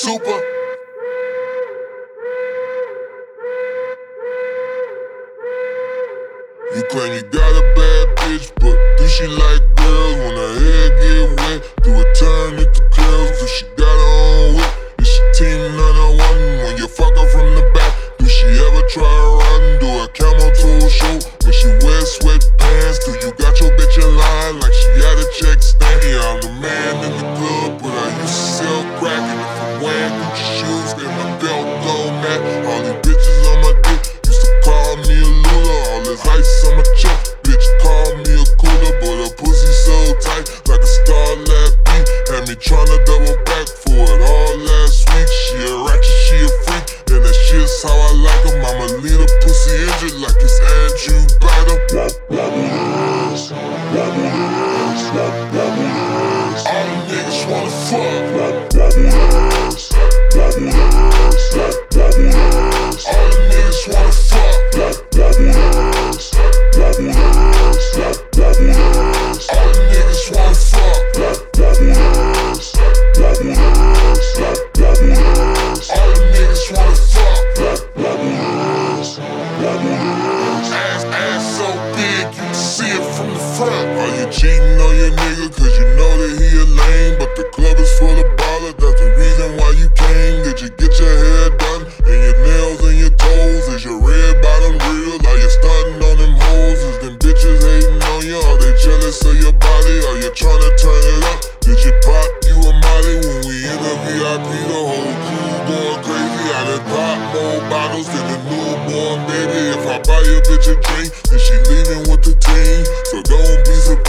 super. You claim you got a bad bitch, but do she like girls? When her hair get wet, do it turn into curls? Do she got her own whip? Is she team 901 when you fuck her from the back? Do she ever try to run? Do a camel toe show when she wears sweatpants? Do you got your bitch in line like she had a check stand? Yeah, I'm the man in the club, but I used to sell crack. And if I'm wearing Gucci shoes, then my belt blown back. All these bitches on my dick used to call me a Lula. All this ice on my chest, bitch call me a cooler. But her pussy so tight, like a Starlab beat. Had me tryna double back for it all last week. She a ratchet, she a freak, and that shit's how I like her. Mama leave a pussy injured like it's Andrew Biter. Wobble ass, wobble ass, wobble ass. All the niggas wanna fuck. Wobble ass, wobble ass, wobble ass. All the niggas wanna fuck. Wobble ass, wobble ass, wobble ass. All the niggas wanna fuck. Wobble ass, wobble ass, wobble ass. All the niggas wanna fuck. Wobble ass, wobble ass. Ass so big you can see it from the front. Are you cheating on your nigga cause you know that he a lame? But the club is full of ballers, that's the reason why you came. Did you get your hair done and your nails and your toes? Is your red bottom real? Are you stunting on them hoes? Is them bitches hating on you? Are they jealous of your body? Are you tryna turn it up? Did you pop you a molly when we in the VIP? The whole crew going crazy. I done pop more bottles than a newborn baby. If I buy your bitch a drink, then she leaving with the team. So don't be surprised